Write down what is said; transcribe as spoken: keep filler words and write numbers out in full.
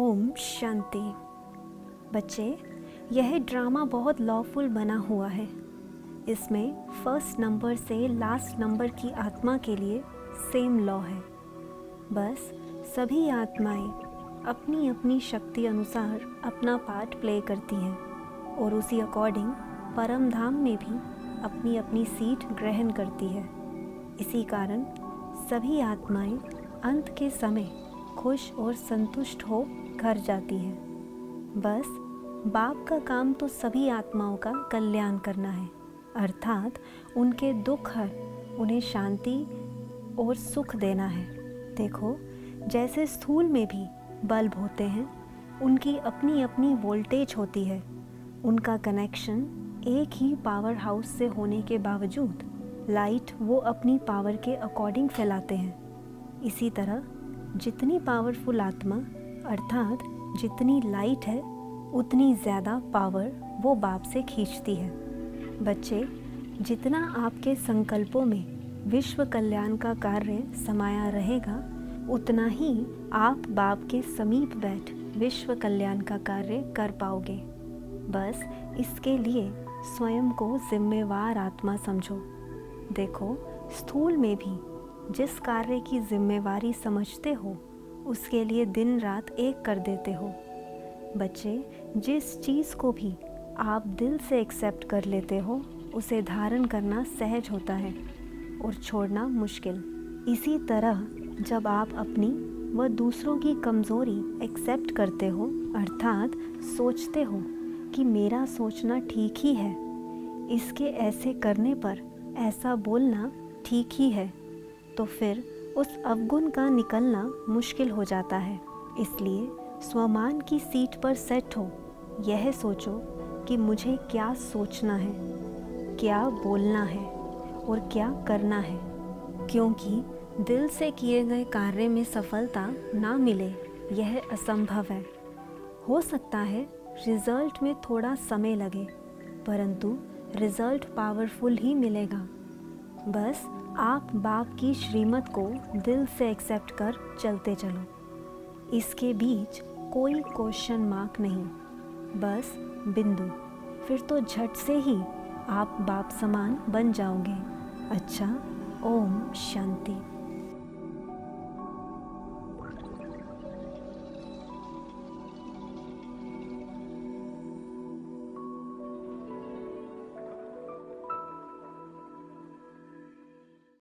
ओम शांति। बच्चे, यह ड्रामा बहुत लॉफुल बना हुआ है। इसमें फर्स्ट नंबर से लास्ट नंबर की आत्मा के लिए सेम लॉ है। बस सभी आत्माएं अपनी अपनी शक्ति अनुसार अपना पार्ट प्ले करती हैं और उसी अकॉर्डिंग परम धाम में भी अपनी अपनी सीट ग्रहण करती है। इसी कारण सभी आत्माएं अंत के समय खुश और संतुष्ट हो घर जाती है। बस बाप का काम तो सभी आत्माओं का कल्याण करना है, अर्थात उनके दुख हर उन्हें शांति और सुख देना है। देखो, जैसे स्थूल में भी बल्ब होते हैं, उनकी अपनी अपनी वोल्टेज होती है। उनका कनेक्शन एक ही पावर हाउस से होने के बावजूद लाइट वो अपनी पावर के अकॉर्डिंग फैलाते हैं। इसी तरह जितनी पावरफुल आत्मा अर्थात जितनी लाइट है, उतनी ज़्यादा पावर वो बाप से खींचती है। बच्चे, जितना आपके संकल्पों में विश्व कल्याण का कार्य समाया रहेगा, उतना ही आप बाप के समीप बैठ विश्व कल्याण का कार्य कर पाओगे। बस इसके लिए स्वयं को जिम्मेवार आत्मा समझो। देखो, स्थूल में भी जिस कार्य की जिम्मेवारी समझते हो, उसके लिए दिन रात एक कर देते हो। बच्चे, जिस चीज़ को भी आप दिल से एक्सेप्ट कर लेते हो, उसे धारण करना सहज होता है और छोड़ना मुश्किल। इसी तरह जब आप अपनी व दूसरों की कमज़ोरी एक्सेप्ट करते हो, अर्थात सोचते हो कि मेरा सोचना ठीक ही है, इसके ऐसे करने पर ऐसा बोलना ठीक ही है, तो फिर उस अवगुण का निकलना मुश्किल हो जाता है। इसलिए स्वमान की सीट पर सेट हो, यह सोचो कि मुझे क्या सोचना है, क्या बोलना है और क्या करना है, क्योंकि दिल से किए गए कार्य में सफलता ना मिले यह असंभव है। हो सकता है रिजल्ट में थोड़ा समय लगे, परंतु रिजल्ट पावरफुल ही मिलेगा। बस आप बाप की श्रीमत को दिल से एक्सेप्ट कर चलते चलो। इसके बीच कोई क्वेश्चन मार्क नहीं, बस बिंदु। फिर तो झट से ही आप बाप समान बन जाओगे। अच्छा, ओम शांति।